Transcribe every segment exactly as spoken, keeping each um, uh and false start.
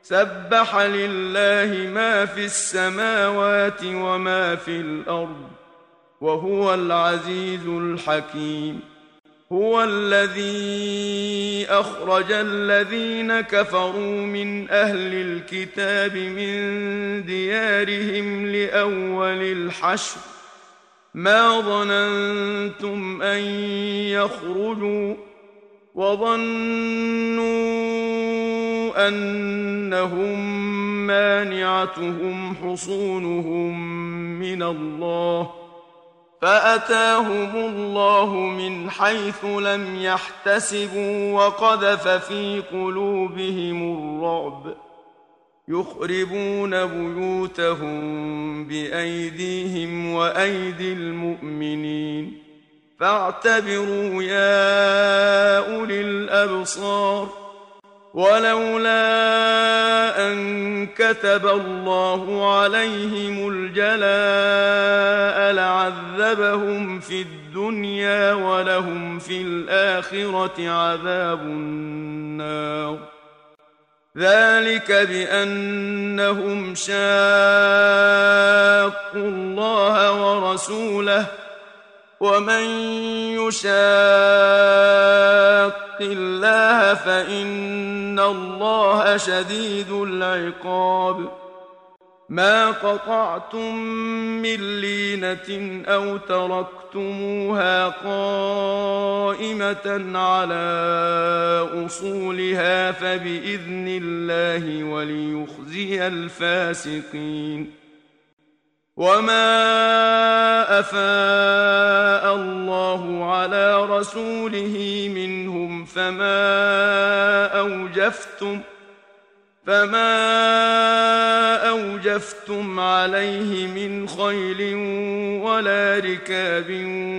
سبح لله ما في السماوات وما في الأرض وهو العزيز الحكيم. هو الذي أخرج الذين كفروا من أهل الكتاب من ديارهم لأول الحشر ما ظننتم أن يخرجوا وظنوا أنهم مانعتهم حصونهم من الله فأتاهم الله من حيث لم يحتسبوا وقذف في قلوبهم الرعب يخربون بيوتهم بأيديهم وأيدي المؤمنين فاعتبروا يا أولي الأبصار. ولولا أن كتب الله عليهم الجلاء لعذبهم في الدنيا ولهم في الآخرة عذاب النار ذلك بأنهم شاقوا الله ورسوله ومن يشاق الله فإن الله شديد العقاب. ما قطعتم من لينة أو تركتموها قائمة على أصولها فبإذن الله وليخزي الفاسقين. وما أفاء الله على رسوله منهم فما أوجفتم فما أوجفتم عليه من خيل ولا ركاب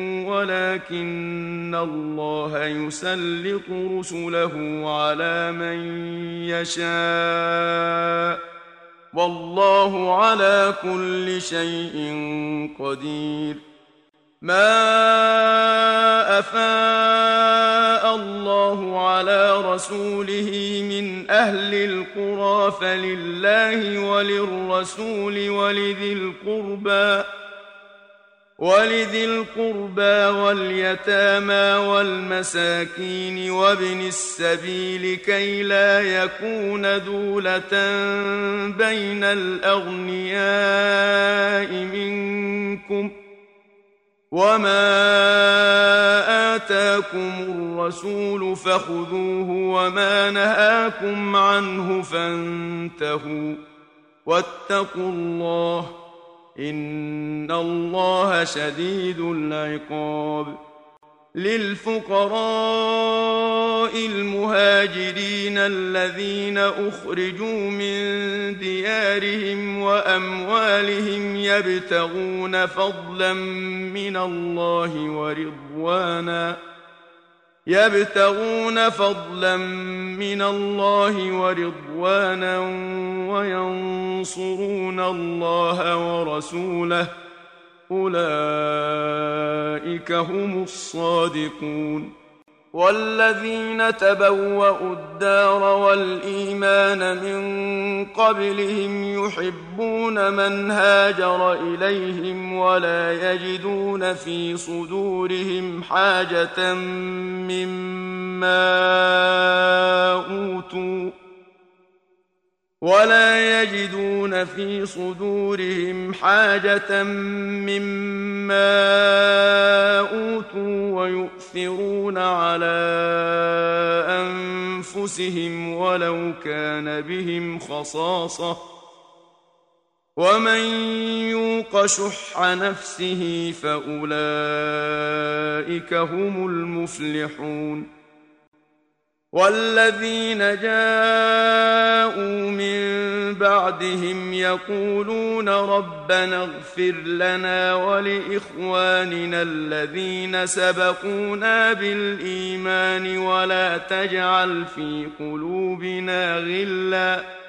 ولكن الله يسلط رسله على من يشاء والله على كل شيء قدير. ما أفاء الله على رسوله من أهل القرى فلله وللرسول ولذي القربى ولذي القربى واليتامى والمساكين وابن السبيل كي لا يكون دولة بين الأغنياء منكم وما آتاكم الرسول فخذوه وما نهاكم عنه فانتهوا واتقوا الله إن الله شديد العقاب. للفقراء المهاجرين الذين أخرجوا من ديارهم وأموالهم يبتغون فضلا من الله ورضوانا يبتغون فضلا من الله ورضوانا وينصرون الله ورسوله أولئك هم الصادقون. والذين تبوأوا الدار والإيمان من قبلهم يحبون من هاجر إليهم ولا يجدون في صدورهم حاجة مما أوتوا ولا يجدون في صدورهم حاجة مما أوتوا ويؤثرون على أنفسهم ولو كان بهم خصاصة ومن يوق شح نفسه فأولئك هم المفلحون. والذين جاءوا من بعدهم يقولون ربنا اغفر لنا ولإخواننا الذين سبقونا بالإيمان ولا تجعل في قلوبنا غلا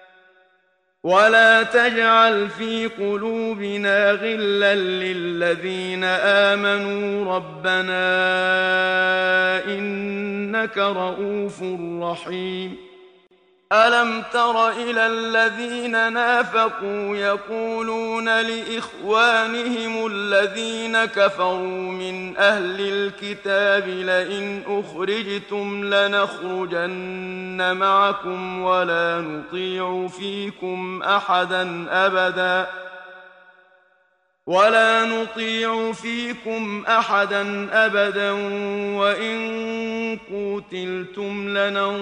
ولا تجعل في قلوبنا غلا للذين آمنوا ربنا إنك رؤوف رحيم. ألم تر إلى الذين نافقوا يقولون لإخوانهم الذين كفروا من أهل الكتاب لئن أخرجتم لنخرجن معكم ولا نطيع فيكم أحدا أبدا ولا نطيع فيكم أحدا أبدا وإن قوتلتم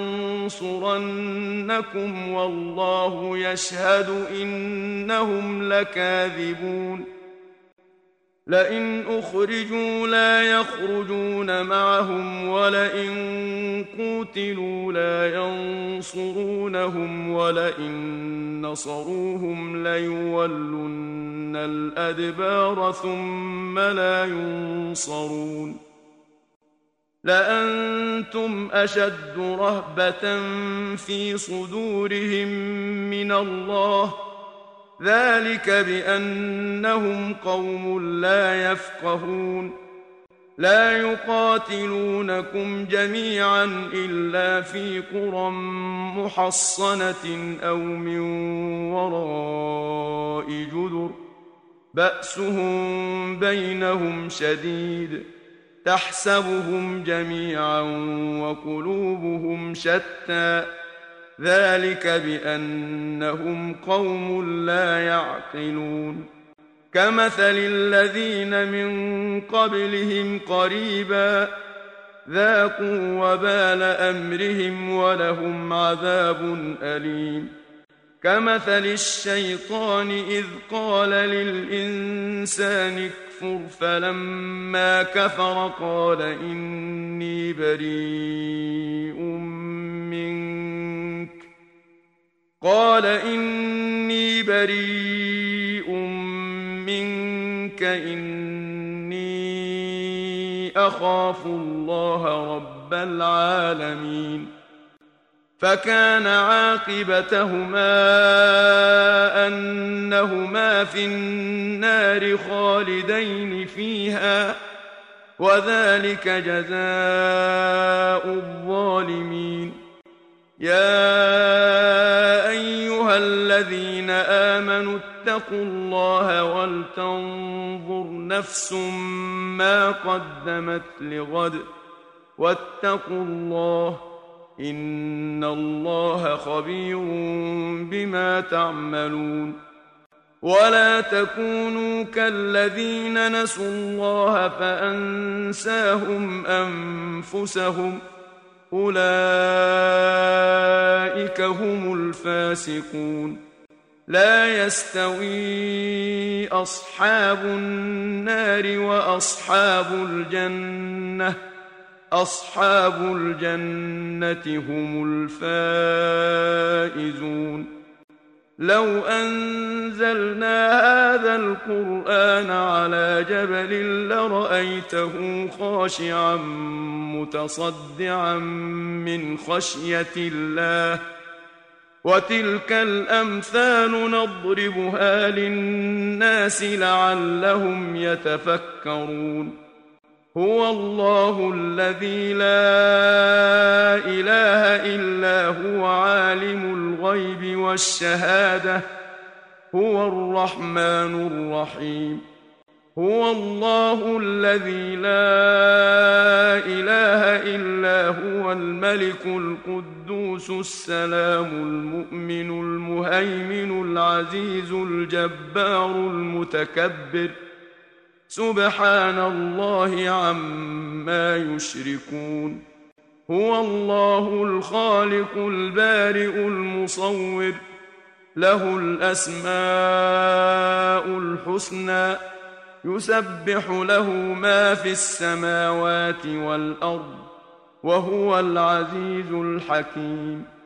لننصرنكم والله يشهد إنهم لكاذبون لئن أخرجوا لا يخرجون معهم ولئن قوتلوا لا ينصرونهم ولئن نصروهم ليولن الأدبار ثم لا ينصرون لأنتم أشد رهبة في صدورهم من الله ذلك بأنهم قوم لا يفقهون لا يقاتلونكم جميعا إلا في قرى محصنة أو من وراء جدر بأسهم بينهم شديد تحسبهم جميعا وقلوبهم شتى ذلك بأنهم قوم لا يعقلون كمثل الذين من قبلهم قريبا ذاقوا وبال أمرهم ولهم عذاب أليم كمثل الشيطان إذ قال للإنسان اكفر فلما كفر قال إني بريء منك قال إني بريء منك إني أخاف الله رب العالمين فكان عاقبتهما أنهما في النار خالدين فيها وذلك جزاء الظالمين يا أيها الذين آمنوا اتقوا الله ولتنظر نفس ما قدمت لغد واتقوا الله إن الله خبير بما تعملون ولا تكونوا كالذين نسوا الله فأنساهم أنفسهم أولئك هم الفاسقون لا يستوي أصحاب النار وأصحاب الجنة أصحاب الجنة هم الفائزون لو أنزلنا هذا القرآن على جبل لرأيته خاشعا متصدعا من خشية الله وتلك الأمثال نضربها للناس لعلهم يتفكرون هو الله الذي لا إله إلا هو عالم الغيب والشهادة هو الرحمن الرحيم هو الله الذي لا إله إلا هو الملك القدوس السلام المؤمن المهيمن العزيز الجبار المتكبر سبحان الله عما يشركون هو الله الخالق البارئ المصور له الأسماء الحسنى يسبح له ما في السماوات والأرض وهو العزيز الحكيم